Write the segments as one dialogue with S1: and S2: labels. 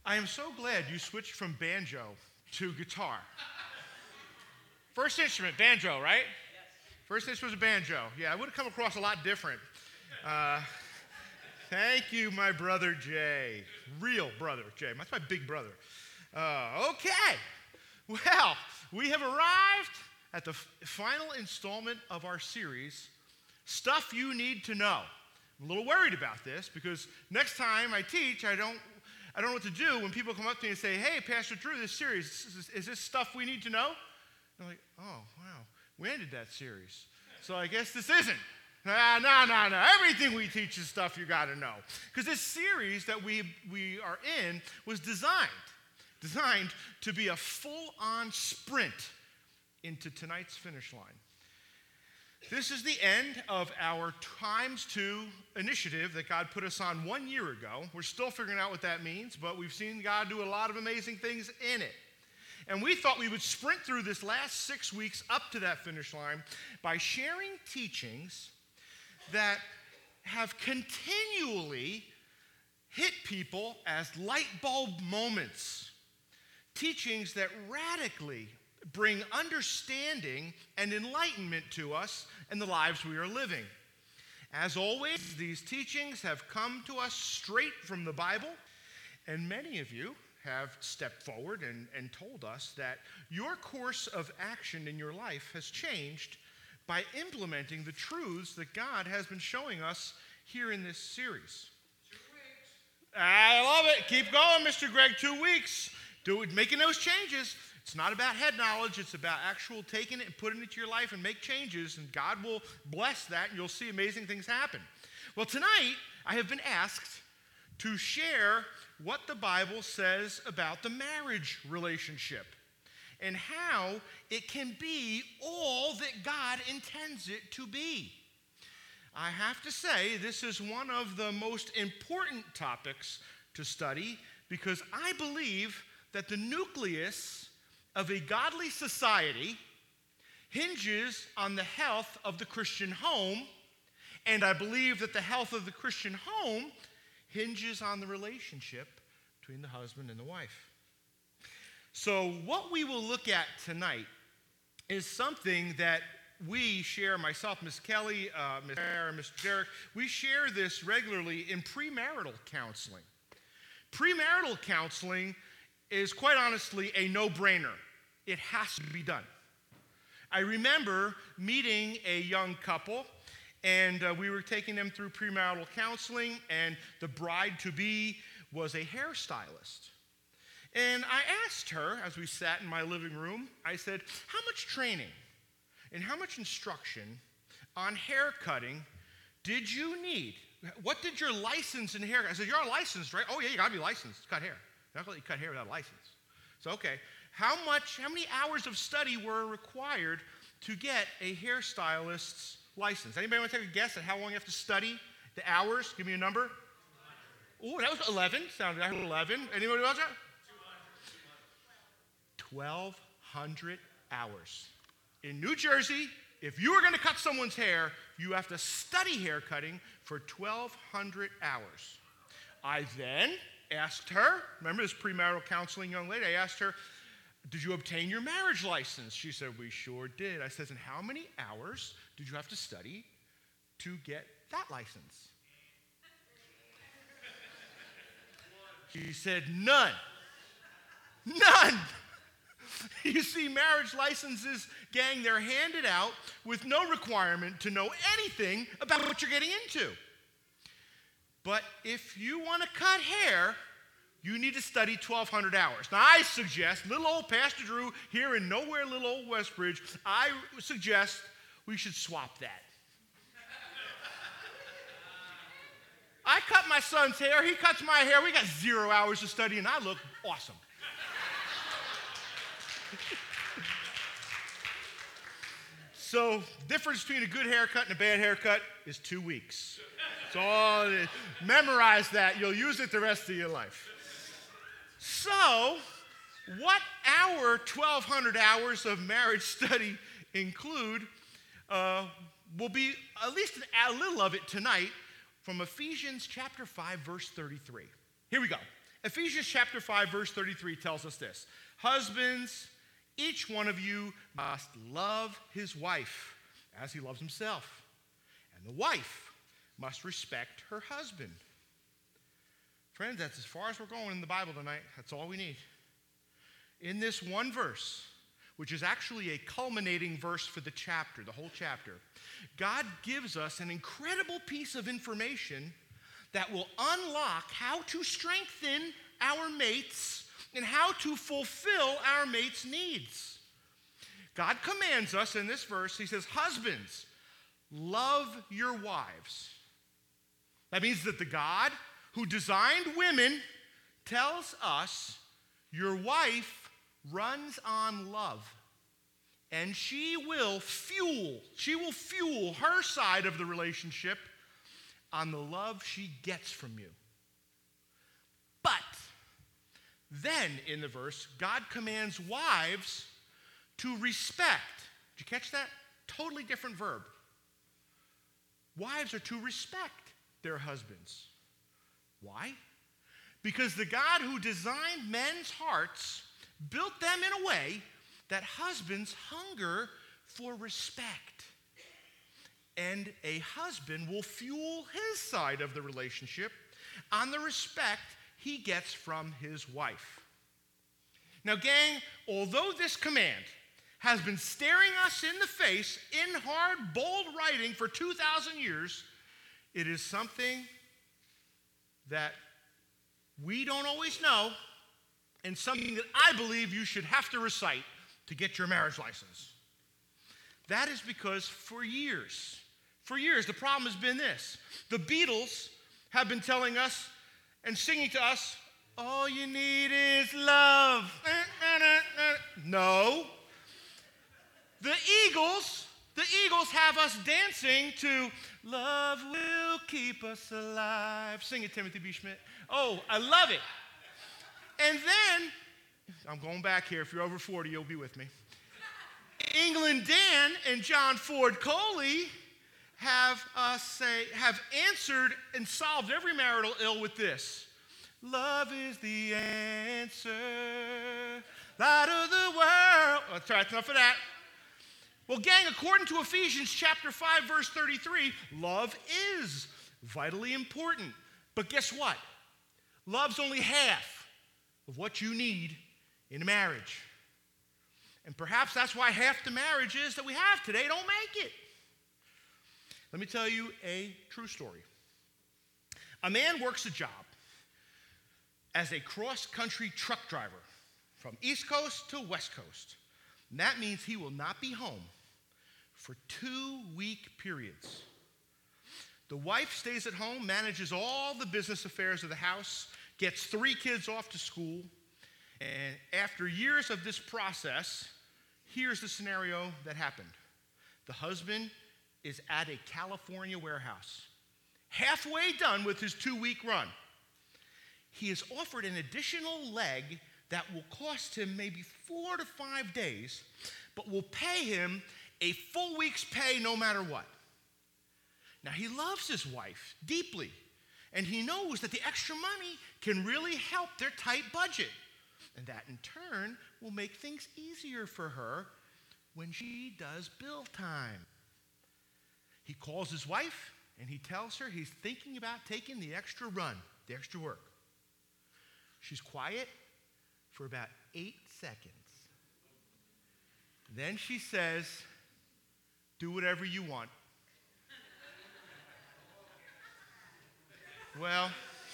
S1: I am so glad you switched from banjo to guitar. First instrument, banjo, right? Yes. First instrument was a banjo. Yeah, it would have come across a lot different. Thank you, my brother Jay. Real brother Jay. That's my big brother. Okay. Well, we have arrived at the final installment of our series, Stuff You Need to Know. I'm a little worried about this because next time I teach, I don't know what to do when people come up to me and say, hey, Pastor Drew, this series, is this stuff we need to know? I'm like, oh, wow, we ended that series. So I guess this isn't. No. Everything we teach is stuff you got to know. Because this series that we are in was designed to be a full-on sprint into tonight's finish line. This is the end of our Times 2 initiative that God put us on 1 year ago. We're still figuring out what that means, but we've seen God do a lot of amazing things in it. And we thought we would sprint through this last 6 weeks up to that finish line by sharing teachings that have continually hit people as light bulb moments. Teachings that radically bring understanding and enlightenment to us and the lives we are living. As always, these teachings have come to us straight from the Bible, and many of you have stepped forward and told us that your course of action in your life has changed by implementing the truths that God has been showing us here in this series. 2 weeks. I love it. Keep going, Mr. Greg. 2 weeks. Making those changes. It's not about head knowledge. It's about actual taking it and putting it to your life and make changes, and God will bless that, and you'll see amazing things happen. Well, tonight, I have been asked to share what the Bible says about the marriage relationship and how it can be all that God intends it to be. I have to say, this is one of the most important topics to study because I believe that the nucleus of a godly society hinges on the health of the Christian home, and I believe that the health of the Christian home hinges on the relationship between the husband and the wife. So what we will look at tonight is something that we share, myself, Miss Kelly, Miss Sarah, Mr. Derek, we share this regularly in premarital counseling. Premarital counseling is quite honestly a no-brainer. It has to be done. I remember meeting a young couple, and we were taking them through premarital counseling, and the bride-to-be was a hairstylist. And I asked her, as we sat in my living room, I said, how much training and how much instruction on hair cutting did you need? What did your license in hair? I said, you're licensed, right? Oh, yeah, you got to be licensed to cut hair. You're not going to cut hair without a license. So, okay, how many hours of study were required to get a hairstylist's license? Anybody want to take a guess at how long you have to study? The hours? Give me a number. Oh, that was 11. Sounded like 11. Anybody else? 1,200 hours. In New Jersey, if you are going to cut someone's hair, you have to study hair cutting for 1,200 hours. I then asked her, remember this premarital counseling young lady, I asked her, did you obtain your marriage license? She said, we sure did. I said, and how many hours did you have to study to get that license? She said, none. You see, marriage licenses, gang, they're handed out with no requirement to know anything about what you're getting into. But if you want to cut hair, you need to study 1,200 hours. Now, I suggest, little old Pastor Drew here in nowhere, little old Westbridge, I suggest we should swap that. I cut my son's hair, he cuts my hair, we got 0 hours of study, and I look awesome. So, difference between a good haircut and a bad haircut is 2 weeks. That's all it is. Memorize that. You'll use it the rest of your life. So, what our 1,200 hours of marriage study include will be at least a little of it tonight from Ephesians chapter 5, verse 33. Here we go. Ephesians chapter 5, verse 33 tells us this. Husbands, each one of you must love his wife as he loves himself. And the wife must respect her husband. Friends, that's as far as we're going in the Bible tonight. That's all we need. In this one verse, which is actually a culminating verse for the chapter, the whole chapter, God gives us an incredible piece of information that will unlock how to strengthen our mates and how to fulfill our mates' needs. God commands us in this verse, he says, husbands, love your wives. That means that the God who designed women tells us your wife runs on love. And she will fuel her side of the relationship on the love she gets from you. But then in the verse, God commands wives to respect. Did you catch that? Totally different verb. Wives are to respect their husbands. Why? Because the God who designed men's hearts built them in a way that husbands hunger for respect. And a husband will fuel his side of the relationship on the respect he gets from his wife. Now, gang, although this command has been staring us in the face in hard, bold writing for 2,000 years, it is something that we don't always know and something that I believe you should have to recite to get your marriage license. That is because for years, the problem has been this. The Beatles have been telling us and singing to us, all you need is love. No. The Eagles have us dancing to love will keep us alive. Sing it, Timothy B. Schmidt. Oh, I love it. And then, I'm going back here. If you're over 40, you'll be with me. England Dan and John Ford Coley have answered and solved every marital ill with this. Love is the answer, light of the world. That's right, enough of that. Well, gang, according to Ephesians chapter 5, verse 33, love is vitally important. But guess what? Love's only half of what you need in a marriage. And perhaps that's why half the marriages that we have today don't make it. Let me tell you a true story. A man works a job as a cross-country truck driver from East Coast to West Coast. And that means he will not be home for 2-week periods. The wife stays at home, manages all the business affairs of the house, gets 3 kids off to school, and after years of this process, here's the scenario that happened. The husband is at a California warehouse, halfway done with his 2-week run. He is offered an additional leg that will cost him maybe 4 to 5 days, but will pay him a full week's pay no matter what. Now, he loves his wife deeply, and he knows that the extra money can really help their tight budget. And that, in turn, will make things easier for her when she does bill time. He calls his wife, and he tells her he's thinking about taking the extra run, the extra work. She's quiet for about 8 seconds. Then she says, do whatever you want. Well,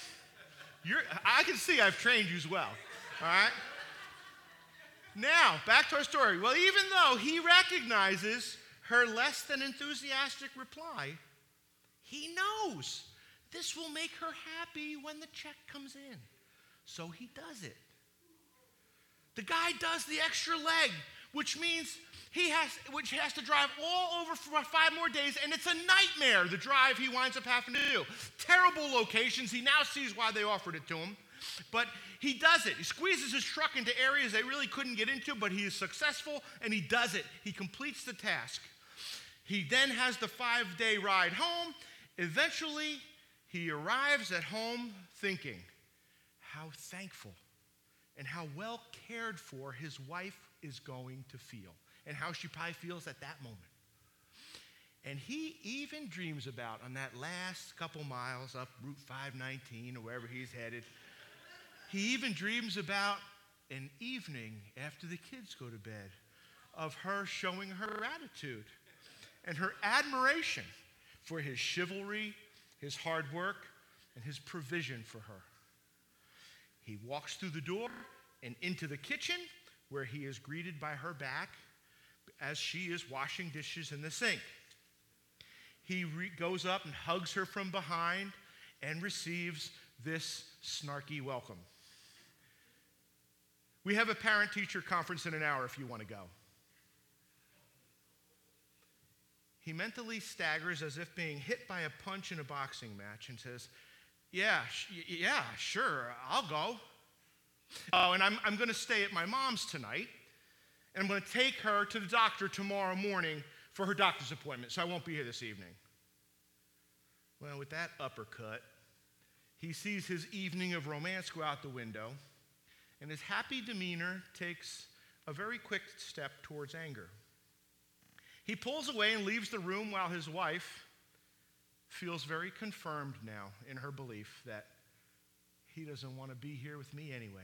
S1: I can see I've trained you as well, all right? Now, back to our story. Well, even though he recognizes her less than enthusiastic reply, he knows this will make her happy when the check comes in. So he does it. The guy does the extra leg, which means he has to drive all over for 5 more days, and it's a nightmare, the drive he winds up having to do. Terrible locations. He now sees why they offered it to him. But he does it. He squeezes his truck into areas they really couldn't get into, but he is successful, and he does it. He completes the task. He then has the 5-day ride home. Eventually, he arrives at home thinking, how thankful and how well cared for his wife is going to feel, and how she probably feels at that moment. And he even dreams about, on that last couple miles up Route 519 or wherever he's headed, he even dreams about an evening after the kids go to bed of her showing her gratitude and her admiration for his chivalry, his hard work, and his provision for her. He walks through the door and into the kitchen, where he is greeted by her back as she is washing dishes in the sink. He goes up and hugs her from behind and receives this snarky welcome. We have a parent-teacher conference in an hour if you want to go. He mentally staggers as if being hit by a punch in a boxing match and says, yeah, sure, I'll go. Oh, and I'm going to stay at my mom's tonight, and I'm going to take her to the doctor tomorrow morning for her doctor's appointment, so I won't be here this evening. Well, with that uppercut, he sees his evening of romance go out the window, and his happy demeanor takes a very quick step towards anger. He pulls away and leaves the room while his wife feels very confirmed now in her belief that he doesn't want to be here with me anyway.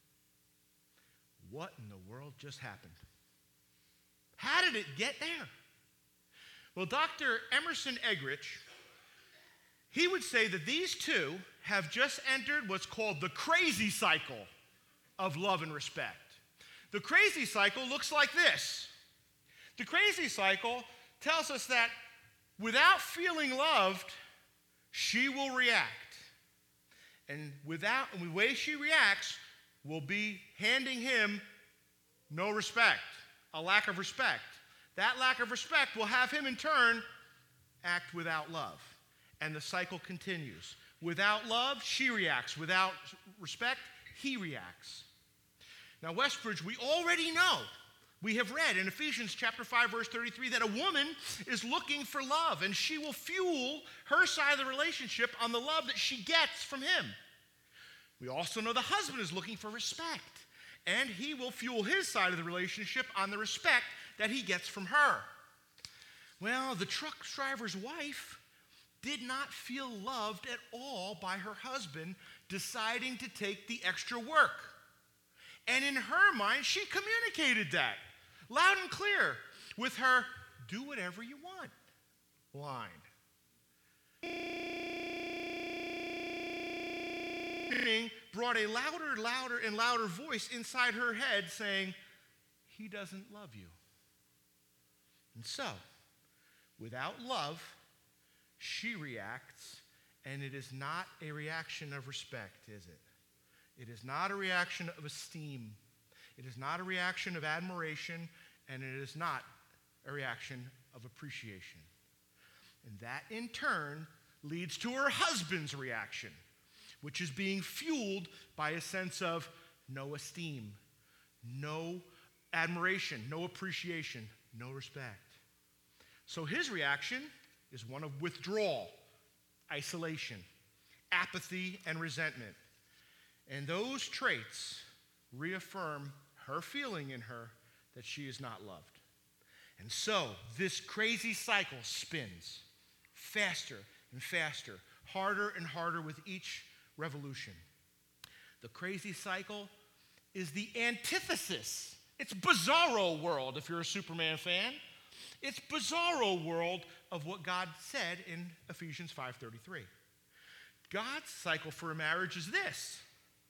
S1: What in the world just happened? How did it get there? Well, Dr. Emerson Eggerichs, he would say that these two have just entered what's called the crazy cycle of love and respect. The crazy cycle looks like this. The crazy cycle tells us that without feeling loved, she will react. And the way she reacts will be handing him no respect, a lack of respect. That lack of respect will have him in turn act without love. And the cycle continues. Without love, she reacts. Without respect, he reacts. Now, Westbridge, we already know, we have read in Ephesians chapter 5, verse 33, that a woman is looking for love, and she will fuel her side of the relationship on the love that she gets from him. We also know the husband is looking for respect, and he will fuel his side of the relationship on the respect that he gets from her. Well, the truck driver's wife did not feel loved at all by her husband deciding to take the extra work. And in her mind, she communicated that loud and clear with her "do whatever you want" line. Brought a louder and louder voice inside her head saying, "He doesn't love you." And so, without love, she reacts, and it is not a reaction of respect, is it? It is not a reaction of esteem. It is not a reaction of admiration, and it is not a reaction of appreciation. And that, in turn, leads to her husband's reaction, which is being fueled by a sense of no esteem, no admiration, no appreciation, no respect. So his reaction is one of withdrawal, isolation, apathy, and resentment. And those traits reaffirm her feeling in her that she is not loved. And so this crazy cycle spins faster and faster, harder and harder with each revolution. The crazy cycle is the antithesis. It's bizarro world, if you're a Superman fan. It's bizarro world of what God said in Ephesians 5:33. God's cycle for a marriage is this.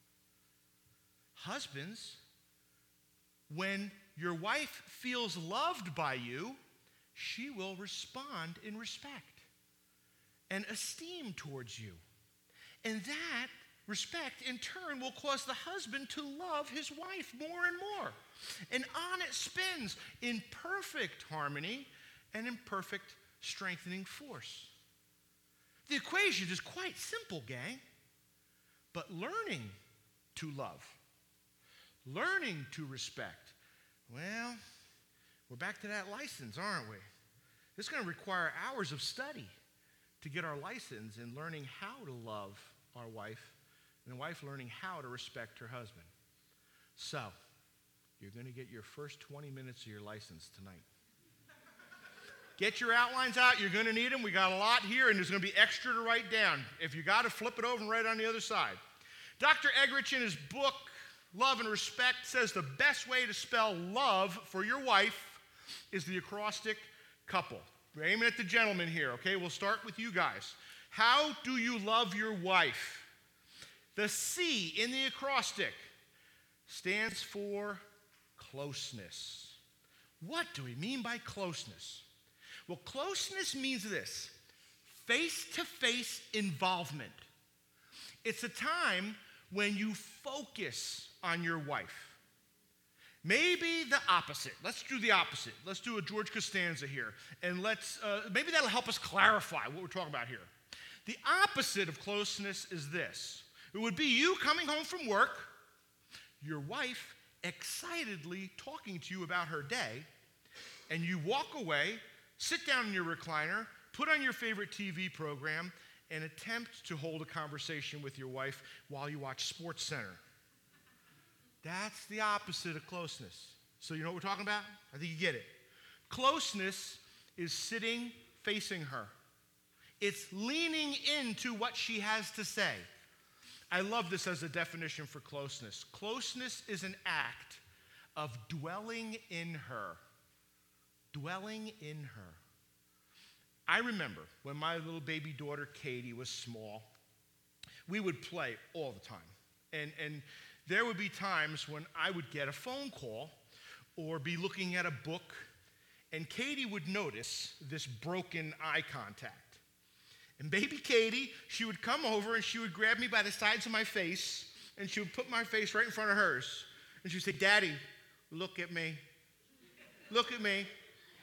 S1: Husbands, when your wife feels loved by you, she will respond in respect and esteem towards you. And that respect, in turn, will cause the husband to love his wife more and more. And on it spins in perfect harmony and in perfect strengthening force. The equation is quite simple, gang. But learning to love, learning to respect, well, we're back to that license, aren't we? It's going to require hours of study to get our license in learning how to love our wife and a wife learning how to respect her husband. So, you're going to get your first 20 minutes of your license tonight. Get your outlines out. You're going to need them. We got a lot here, and there's going to be extra to write down. If you got to, flip it over and write it on the other side. Dr. Eggerichs, in his book, Love and Respect, says the best way to spell love for your wife is the acrostic couple. We're aiming at the gentlemen here, okay? We'll start with you guys. How do you love your wife? The C in the acrostic stands for closeness. What do we mean by closeness? Well, closeness means this: face-to-face involvement. It's a time when you focus on your wife. Maybe the opposite. Let's do the opposite. Let's do a George Costanza here, and maybe that'll help us clarify what we're talking about here. The opposite of closeness is this. It would be you coming home from work, your wife excitedly talking to you about her day, and you walk away, sit down in your recliner, put on your favorite TV program, and attempt to hold a conversation with your wife while you watch SportsCenter. That's the opposite of closeness. So you know what we're talking about? I think you get it. Closeness is sitting facing her. It's leaning into what she has to say. I love this as a definition for closeness. Closeness is an act of dwelling in her. Dwelling in her. I remember when my little baby daughter Katie was small, we would play all the time. And there would be times when I would get a phone call or be looking at a book, and Katie would notice this broken eye contact. And baby Katie, she would come over and she would grab me by the sides of my face, and she would put my face right in front of hers. And she would say, "Daddy, look at me. Look at me."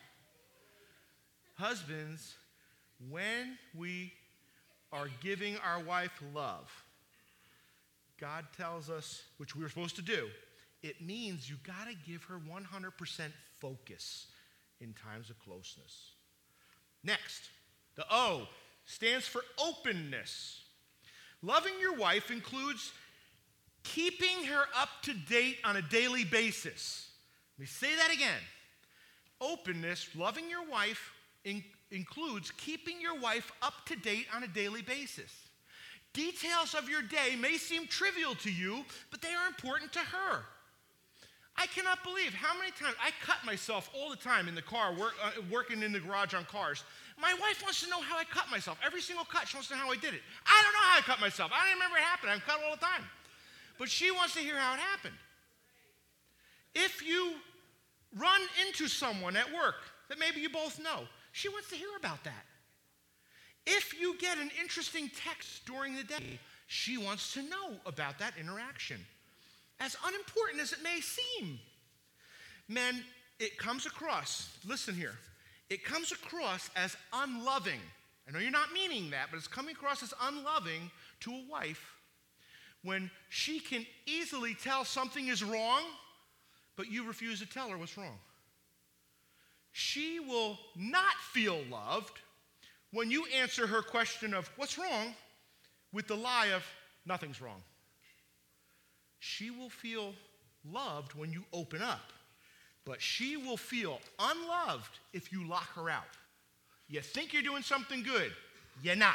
S1: Husbands, when we are giving our wife love, God tells us, which we're supposed to do, it means you got to give her 100% focus in times of closeness. Next, the O stands for openness. Loving your wife includes keeping her up to date on a daily basis. Let me say that again. Openness, loving your wife, includes keeping your wife up to date on a daily basis. Details of your day may seem trivial to you, but they are important to her. I cannot believe how many times I cut myself all the time in the car, working in the garage on cars. My wife wants to know how I cut myself. Every single cut, she wants to know how I did it. I don't know how I cut myself. I don't even remember it happened. I'm cut all the time. But she wants to hear how it happened. If you run into someone at work that maybe you both know, she wants to hear about that. If you get an interesting text during the day, she wants to know about that interaction. As unimportant as it may seem. Men, it comes across, listen here, it comes across as unloving. I know you're not meaning that, but it's coming across as unloving to a wife when she can easily tell something is wrong, but you refuse to tell her what's wrong. She will not feel loved when you answer her question of what's wrong with the lie of nothing's wrong. She will feel loved when you open up, but she will feel unloved if you lock her out. You think you're doing something good, you're not.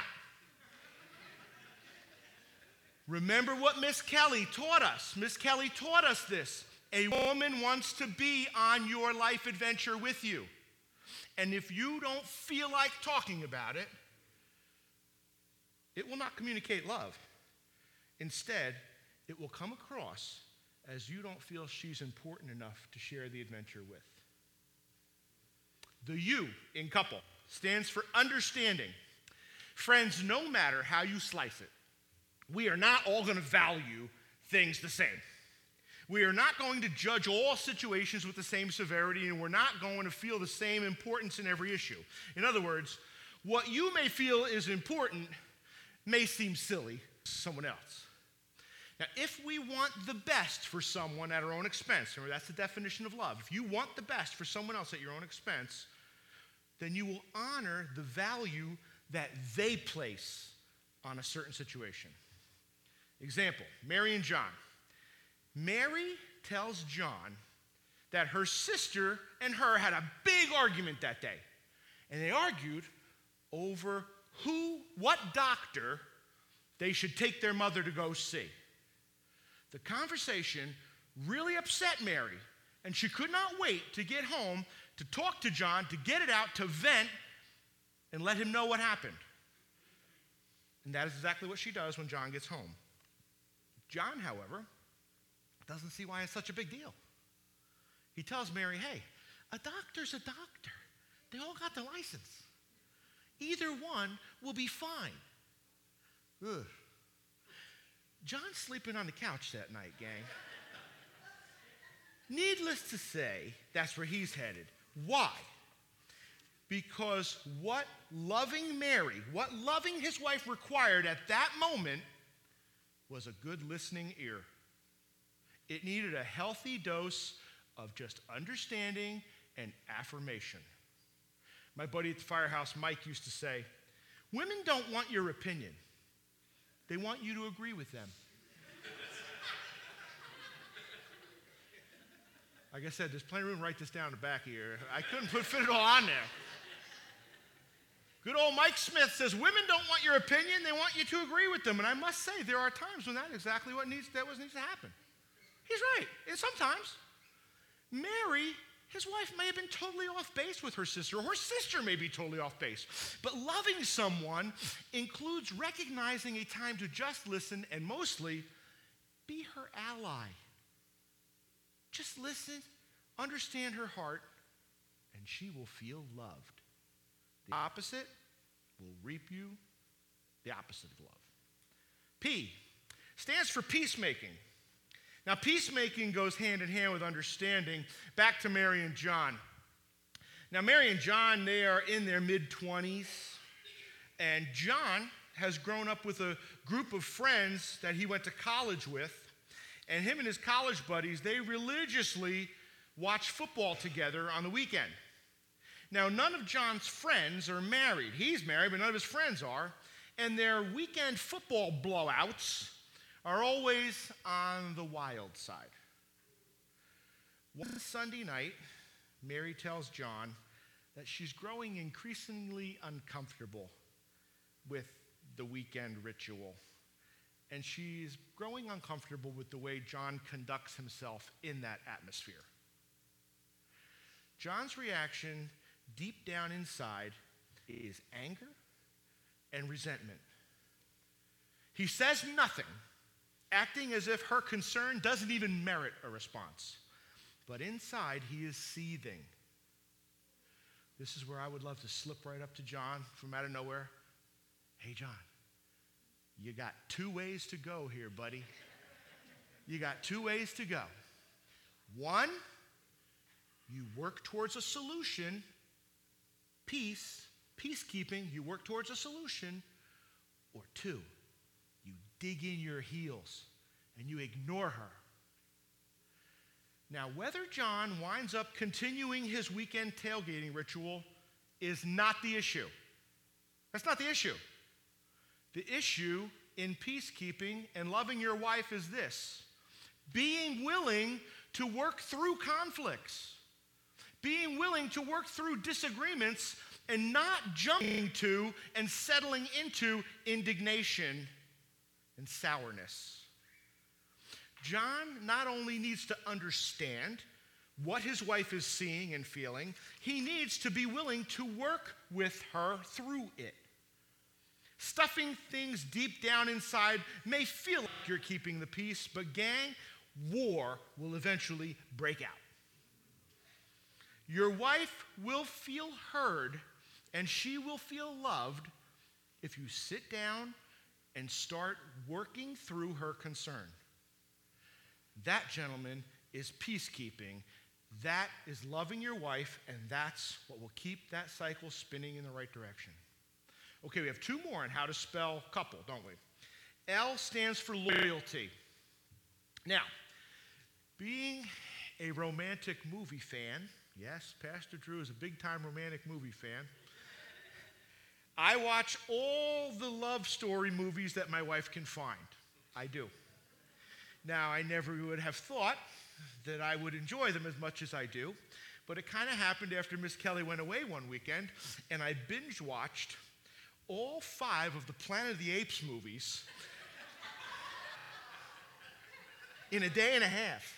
S1: Remember what Miss Kelly taught us. Miss Kelly taught us this. A woman wants to be on your life adventure with you. And if you don't feel like talking about it, it will not communicate love. Instead, it will come across as you don't feel she's important enough to share the adventure with. The U in couple stands for understanding. Friends, no matter how you slice it, we are not all going to value things the same. We are not going to judge all situations with the same severity, and we're not going to feel the same importance in every issue. In other words, what you may feel is important may seem silly to someone else. Now, if we want the best for someone at our own expense, remember that's the definition of love. If you want the best for someone else at your own expense, then you will honor the value that they place on a certain situation. Example, Mary and John. Mary tells John that her sister and her had a big argument that day. And they argued over what doctor they should take their mother to go see. The conversation really upset Mary, and she could not wait to get home to talk to John, to get it out, to vent, and let him know what happened. And that is exactly what she does when John gets home. John, however, doesn't see why it's such a big deal. He tells Mary, hey, a doctor's a doctor. They all got the license. Either one will be fine. Ugh. John's sleeping on the couch that night, gang. Needless to say, that's where he's headed. Why? Because what loving his wife required at that moment was a good listening ear. It needed a healthy dose of just understanding and affirmation. My buddy at the firehouse, Mike, used to say, women don't want your opinion. They want you to agree with them. Like I said, there's plenty of room to write this down in the back here. I couldn't fit it all on there. Good old Mike Smith says, women don't want your opinion, they want you to agree with them. And I must say, there are times when that's exactly what needs to happen. He's right. And sometimes, Mary, his wife, may have been totally off base with her sister, or her sister may be totally off base. But loving someone includes recognizing a time to just listen and mostly be her ally. Just listen, understand her heart, and she will feel loved. The opposite will reap you the opposite of love. P stands for peacemaking. Now, peacemaking goes hand in hand with understanding. Back to Mary and John. Now, Mary and John, they are in their mid-20s, and John has grown up with a group of friends that he went to college with, and him and his college buddies, they religiously watch football together on the weekend. Now, none of John's friends are married. He's married, but none of his friends are, and their weekend football blowouts are always on the wild side. One Sunday night, Mary tells John that she's growing increasingly uncomfortable with the weekend ritual. And she's growing uncomfortable with the way John conducts himself in that atmosphere. John's reaction deep down inside is anger and resentment. He says nothing, acting as if her concern doesn't even merit a response. But inside, he is seething. This is where I would love to slip right up to John from out of nowhere. Hey, John, you got 2 ways to go here, buddy. You got 2 ways to go. 1, you work towards a solution. Peacekeeping, you work towards a solution. Or 2, you dig in your heels and you ignore her. Now, whether John winds up continuing his weekend tailgating ritual is not the issue. That's not the issue. The issue in peacekeeping and loving your wife is this: being willing to work through conflicts, being willing to work through disagreements, and not jumping to and settling into indignation and sourness. John not only needs to understand what his wife is seeing and feeling, he needs to be willing to work with her through it. Stuffing things deep down inside may feel like you're keeping the peace, but gang, war will eventually break out. Your wife will feel heard and she will feel loved if you sit down and start working through her concern. That, gentlemen, is peacekeeping. That is loving your wife, and that's what will keep that cycle spinning in the right direction. Okay, we have 2 more on how to spell couple, don't we? L stands for loyalty. Now, being a romantic movie fan, yes, Pastor Drew is a big-time romantic movie fan, I watch all the love story movies that my wife can find. I do. Now, I never would have thought that I would enjoy them as much as I do, but it kind of happened after Miss Kelly went away one weekend, and I binge-watched all 5 of the Planet of the Apes movies in a day and a half.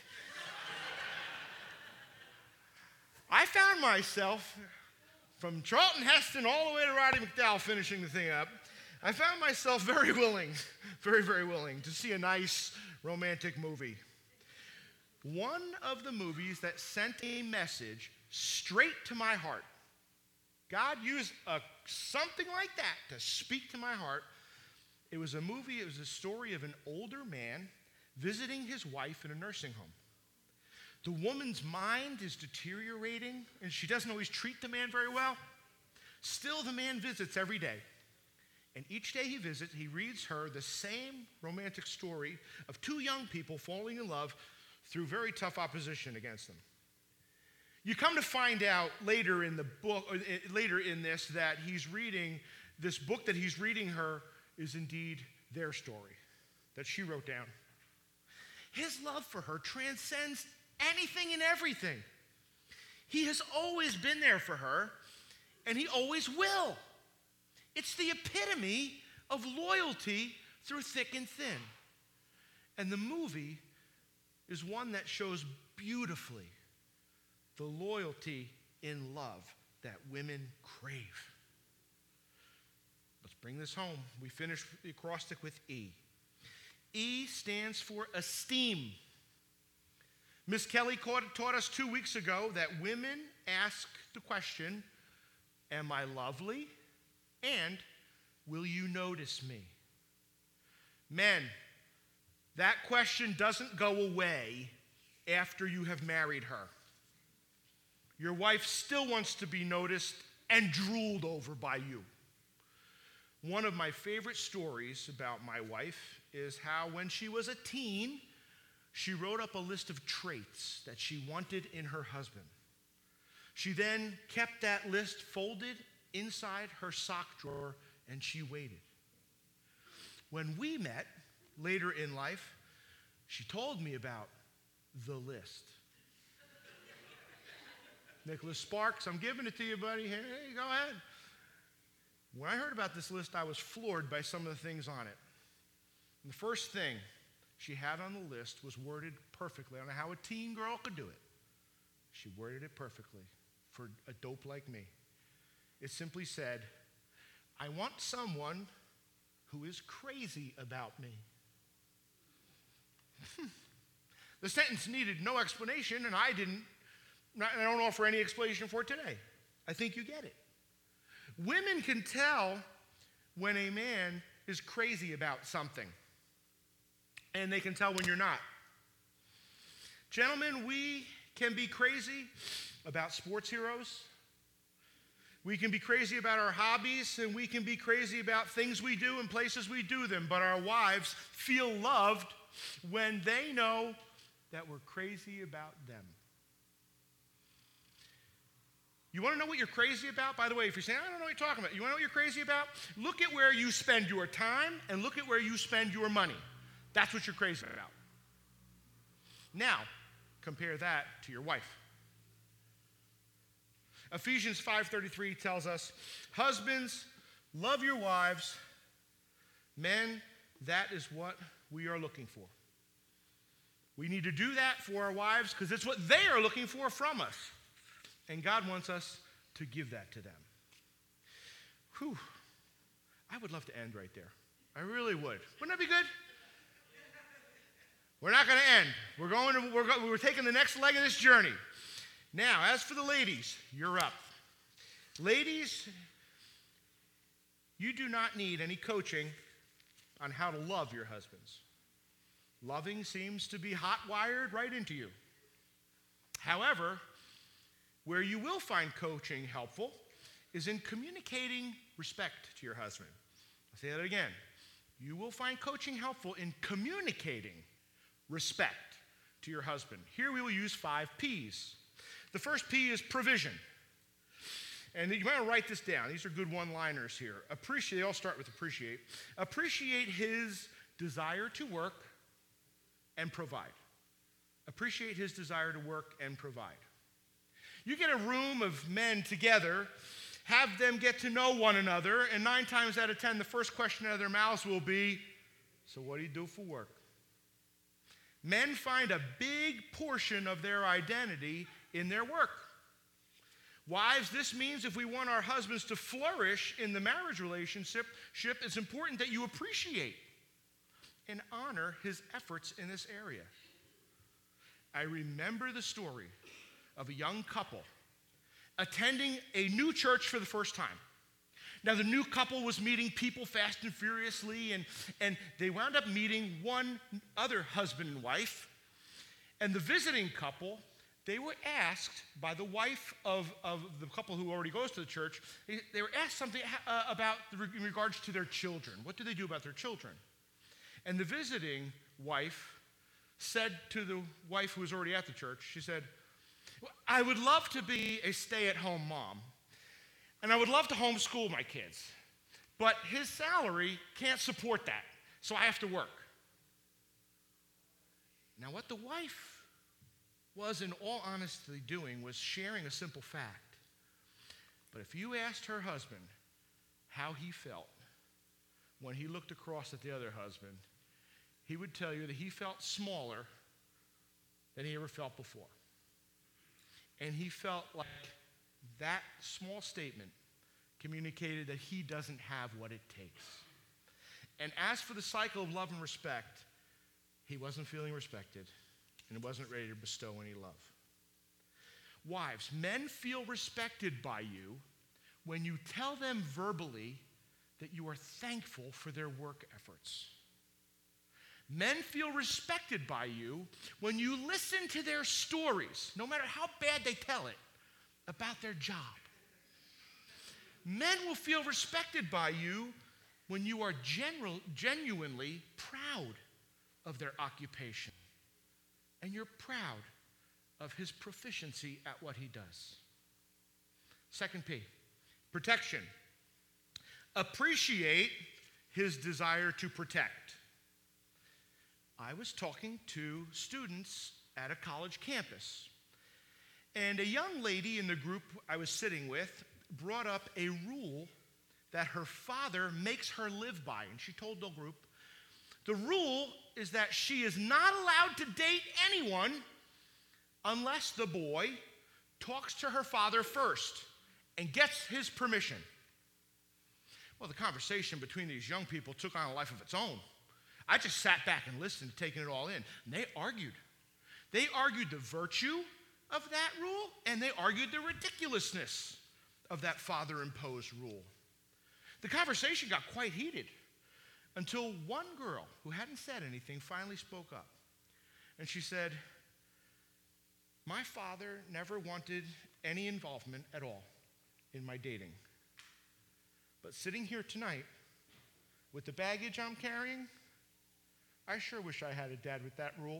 S1: I found myself, from Charlton Heston all the way to Roddy McDowall finishing the thing up, I found myself very willing, very, very willing to see a nice romantic movie. One of the movies that sent a message straight to my heart. God used something like that to speak to my heart. It was a story of an older man visiting his wife in a nursing home. The woman's mind is deteriorating, and she doesn't always treat the man very well. Still, the man visits every day. And each day he visits, he reads her the same romantic story of 2 young people falling in love through very tough opposition against them. You come to find out later in the book, or later in this, that this book that he's reading her is indeed their story that she wrote down. His love for her transcends anything and everything. He has always been there for her, and he always will. It's the epitome of loyalty through thick and thin. And the movie is one that shows beautifully the loyalty in love that women crave. Let's bring this home. We finish the acrostic with E. E stands for esteem. Miss Kelly taught us 2 weeks ago that women ask the question, am I lovely? And will you notice me? Men, that question doesn't go away after you have married her. Your wife still wants to be noticed and drooled over by you. One of my favorite stories about my wife is how when she was a teen, she wrote up a list of traits that she wanted in her husband. She then kept that list folded inside her sock drawer, and she waited. When we met later in life, she told me about the list. Nicholas Sparks, I'm giving it to you, buddy. Hey, go ahead. When I heard about this list, I was floored by some of the things on it. And the first thing she had on the list was worded perfectly. I don't know how a teen girl could do it. She worded it perfectly for a dope like me. It simply said, I want someone who is crazy about me. The sentence needed no explanation, and I don't offer any explanation for it today. I think you get it. Women can tell when a man is crazy about something, and they can tell when you're not. Gentlemen, we can be crazy about sports heroes. We can be crazy about our hobbies, and we can be crazy about things we do and places we do them, but our wives feel loved when they know that we're crazy about them. You want to know what you're crazy about? By the way, if you're saying, I don't know what you're talking about, you want to know what you're crazy about? Look at where you spend your time and look at where you spend your money. That's what you're crazy about. Now, compare that to your wife. Ephesians 5:33 tells us, husbands, love your wives. Men, that is what we are looking for. We need to do that for our wives because it's what they are looking for from us. And God wants us to give that to them. Whew. I would love to end right there. I really would. Wouldn't that be good? We're not going to end. We're taking the next leg of this journey. Now, as for the ladies, you're up. Ladies, you do not need any coaching on how to love your husbands. Loving seems to be hot-wired right into you. However, where you will find coaching helpful is in communicating respect to your husband. I'll say that again. You will find coaching helpful in communicating respect to your husband. Here we will use 5 P's. The first P is provision. And you might want to write this down. These are good one-liners here. Appreciate, they all start with appreciate. Appreciate his desire to work and provide. Appreciate his desire to work and provide. You get a room of men together, have them get to know one another, and 9 times out of 10, the first question out of their mouths will be, so what do you do for work? Men find a big portion of their identity in their work. Wives, this means if we want our husbands to flourish in the marriage relationship, it's important that you appreciate and honor his efforts in this area. I remember the story of a young couple attending a new church for the first time. Now, the new couple was meeting people fast and furiously, and they wound up meeting one other husband and wife. And the visiting couple, they were asked by the wife of the couple who already goes to the church, they were asked something about in regards to their children. What do they do about their children? And the visiting wife said to the wife who was already at the church, she said, I would love to be a stay-at-home mom, and I would love to homeschool my kids, but his salary can't support that, so I have to work. Now, what the wife was in all honesty doing was sharing a simple fact. But if you asked her husband how he felt when he looked across at the other husband, he would tell you that he felt smaller than he ever felt before. And he felt like that small statement communicated that he doesn't have what it takes. And as for the cycle of love and respect, he wasn't feeling respected and wasn't ready to bestow any love. Wives, men feel respected by you when you tell them verbally that you are thankful for their work efforts. Men feel respected by you when you listen to their stories, no matter how bad they tell it, about their job. Men will feel respected by you when you are genuinely proud of their occupation and you're proud of his proficiency at what he does. Second P, protection. Appreciate his desire to protect. I was talking to students at a college campus, and a young lady in the group I was sitting with brought up a rule that her father makes her live by, and she told the group, the rule is that she is not allowed to date anyone unless the boy talks to her father first and gets his permission. Well, the conversation between these young people took on a life of its own. I just sat back and listened, taking it all in. And they argued. They argued the virtue of that rule, and they argued the ridiculousness of that father-imposed rule. The conversation got quite heated until one girl who hadn't said anything finally spoke up. And she said, my father never wanted any involvement at all in my dating. But sitting here tonight, with the baggage I'm carrying, I sure wish I had a dad with that rule.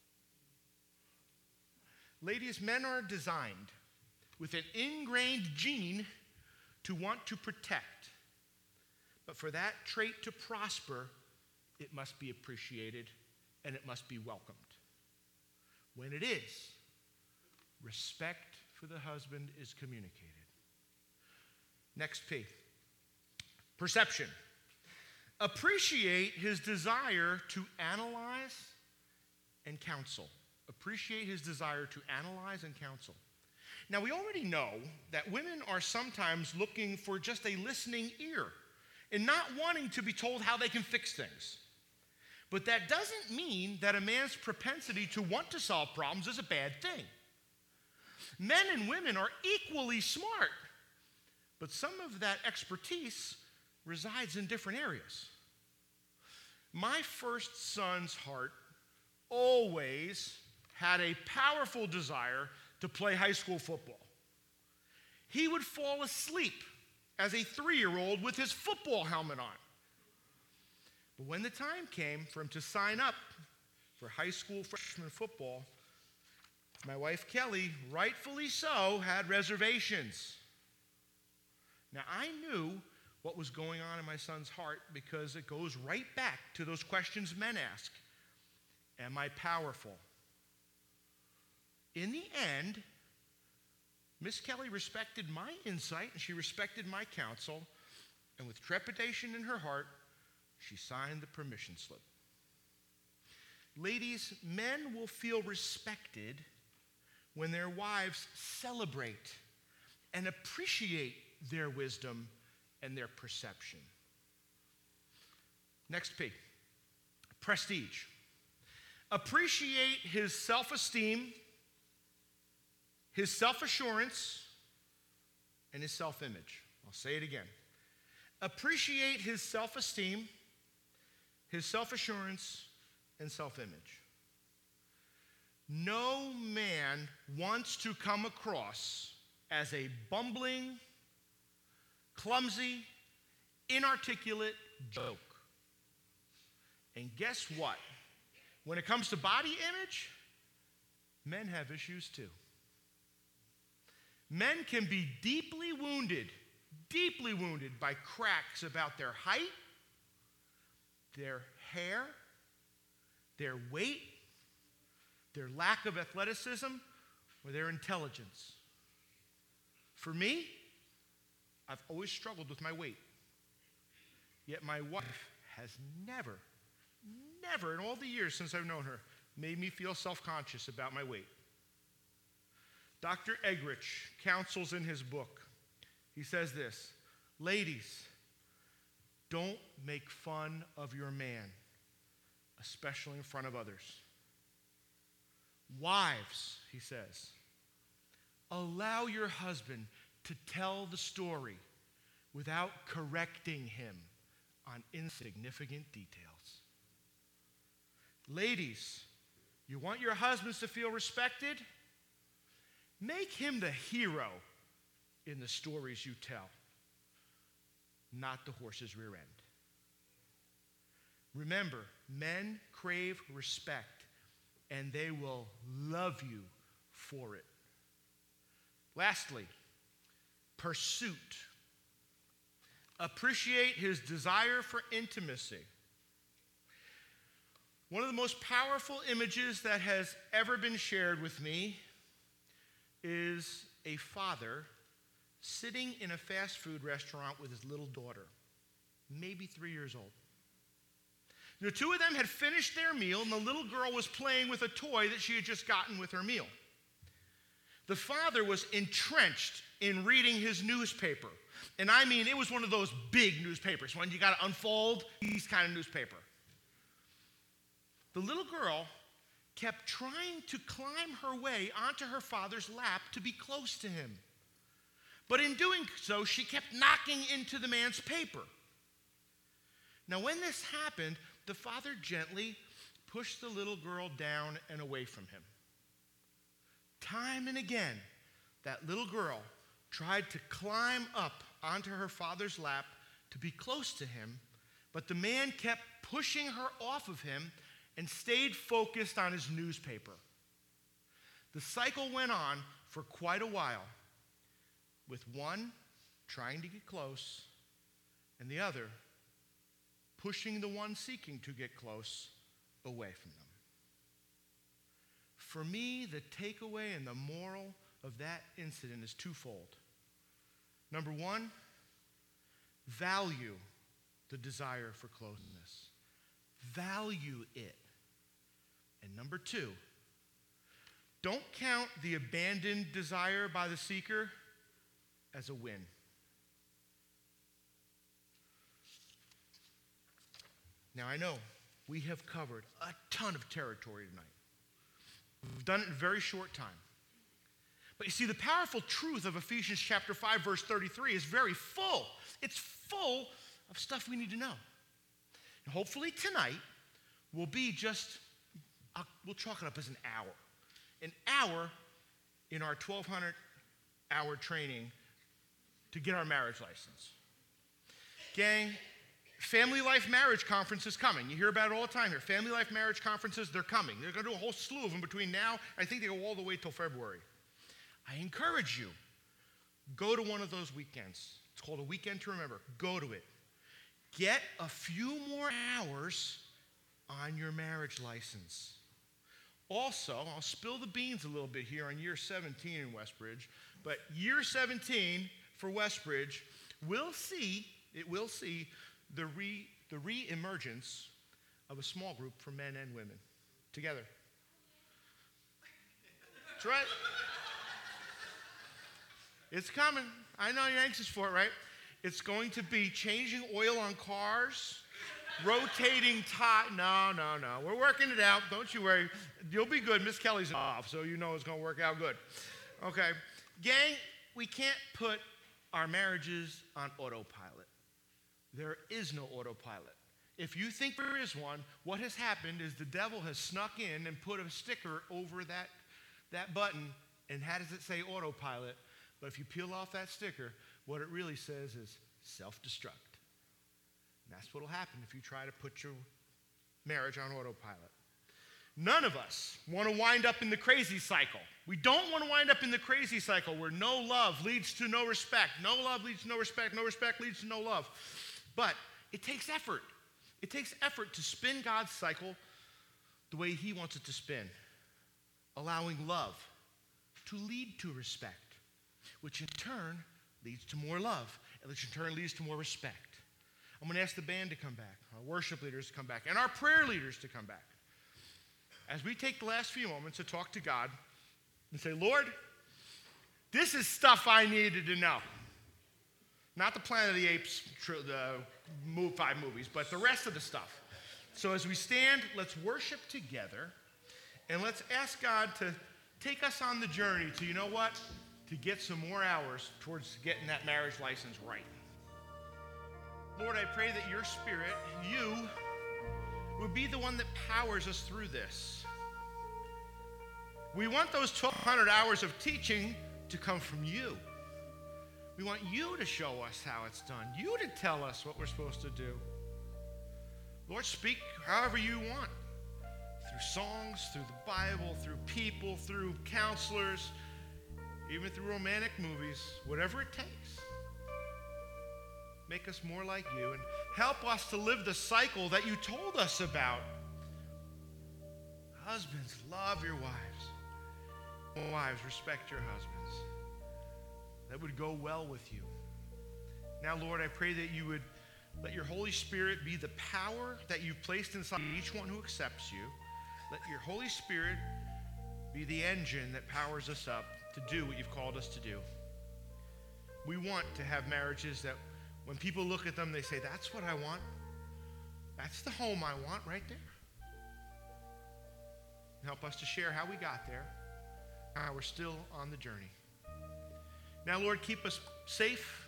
S1: Ladies, men are designed with an ingrained gene to want to protect. But for that trait to prosper, it must be appreciated and it must be welcomed. When it is, respect for the husband is communicated. Next P, perception. Appreciate his desire to analyze and counsel. Appreciate his desire to analyze and counsel. Now, we already know that women are sometimes looking for just a listening ear and not wanting to be told how they can fix things. But that doesn't mean that a man's propensity to want to solve problems is a bad thing. Men and women are equally smart, but some of that expertise resides in different areas. My first son's heart always had a powerful desire to play high school football. He would fall asleep as a 3-year-old with his football helmet on. But when the time came for him to sign up for high school freshman football, my wife Kelly, rightfully so, had reservations. Now, I knew what was going on in my son's heart because it goes right back to those questions men ask. Am I powerful? In the end, Miss Kelly respected my insight and she respected my counsel, and with trepidation in her heart, she signed the permission slip. Ladies, men will feel respected when their wives celebrate and appreciate their wisdom and their perception. Next P, prestige. Appreciate his self-esteem, his self-assurance, and his self-image. I'll say it again. Appreciate his self-esteem, his self-assurance, and self-image. No man wants to come across as a bumbling, clumsy, inarticulate joke. And guess what? When it comes to body image, men have issues too. Men can be deeply wounded by cracks about their height, their hair, their weight, their lack of athleticism, or their intelligence. For me, I've always struggled with my weight. Yet my wife has never in all the years since I've known her, made me feel self-conscious about my weight. Dr. Egrich counsels in his book. He says this, ladies, don't make fun of your man, especially in front of others. Wives, he says, allow your husband to tell the story without correcting him on insignificant details. Ladies, you want your husbands to feel respected? Make him the hero in the stories you tell, not the horse's rear end. Remember, men crave respect, and they will love you for it. Lastly, pursuit. Appreciate his desire for intimacy. One of the most powerful images that has ever been shared with me is a father sitting in a fast food restaurant with his little daughter, maybe 3 years old. The two of them had finished their meal, and the little girl was playing with a toy that she had just gotten with her meal. The father was entrenched in reading his newspaper. And I mean, it was one of those big newspapers, when you got to unfold these kind of newspaper. The little girl kept trying to climb her way onto her father's lap to be close to him. But in doing so, she kept knocking into the man's paper. Now, when this happened, the father gently pushed the little girl down and away from him. Time and again, that little girl tried to climb up onto her father's lap to be close to him, but the man kept pushing her off of him and stayed focused on his newspaper. The cycle went on for quite a while, with one trying to get close and the other pushing the one seeking to get close away from them. For me, the takeaway and the moral of that incident is twofold. Number one, value the desire for closeness. Value it. And number two, don't count the abandoned desire by the seeker as a win. Now, I know we have covered a ton of territory tonight. We've done it in a very short time. But you see, the powerful truth of Ephesians chapter 5, verse 33 is very full. It's full of stuff we need to know. And hopefully tonight will be we'll chalk it up as an hour. An hour in our 1,200-hour training to get our marriage license. Gang, Family Life Marriage Conference is coming. You hear about it all the time here. Family Life Marriage Conferences, they're coming. They're going to do a whole slew of them between now. I think they go all the way till February. I encourage you, go to one of those weekends. It's called A Weekend to Remember. Go to it. Get a few more hours on your marriage license. Also, I'll spill the beans a little bit here on year 17 in Westbridge, but year 17 for Westbridge will see the re-emergence of a small group for men and women together. That's right. It's coming. I know you're anxious for it, right? It's going to be changing oil on cars, rotating tire. No. We're working it out. Don't you worry. You'll be good. Miss Kelly's off, so you know it's going to work out good. Okay. Gang, we can't put our marriages on autopilot. There is no autopilot. If you think there is one, what has happened is the devil has snuck in and put a sticker over that button, and how does it say autopilot? But if you peel off that sticker, what it really says is self-destruct. And that's what will happen if you try to put your marriage on autopilot. None of us want to wind up in the crazy cycle. We don't want to wind up in the crazy cycle where no love leads to no respect. No love leads to no respect. No respect leads to no love. But it takes effort. It takes effort to spin God's cycle the way He wants it to spin, allowing love to lead to respect, which in turn leads to more love, and which in turn leads to more respect. I'm going to ask the band to come back, our worship leaders to come back, and our prayer leaders to come back. As we take the last few moments to talk to God and say, Lord, this is stuff I needed to know. Not the Planet of the Apes, the 5 movies, but the rest of the stuff. So as we stand, let's worship together, and let's ask God to take us on the journey to, you know what? To get some more hours towards getting that marriage license right. Lord, I pray that your Spirit, you, would be the one that powers us through this. We want those 1,200 hours of teaching to come from you. We want you to show us how it's done. You to tell us what we're supposed to do. Lord, speak however you want. Through songs, through the Bible, through people, through counselors, even through romantic movies, whatever it takes. Make us more like you and help us to live the cycle that you told us about. Husbands, love your wives. Wives, respect your husbands. That would go well with you. Now, Lord, I pray that you would let your Holy Spirit be the power that you've placed inside each one who accepts you. Let your Holy Spirit be the engine that powers us up to do what you've called us to do. We want to have marriages that when people look at them, they say, that's what I want. That's the home I want right there. Help us to share how we got there, how we're still on the journey. Now, Lord, keep us safe.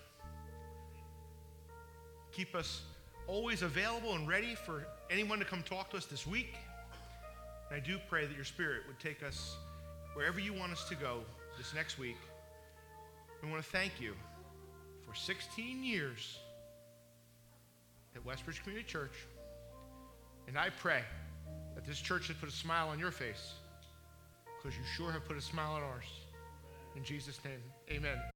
S1: Keep us always available and ready for anyone to come talk to us this week. And I do pray that your Spirit would take us wherever you want us to go this next week. We want to thank you for 16 years at Westbridge Community Church. And I pray that this church has put a smile on your face, because you sure have put a smile on ours. In Jesus' name, amen.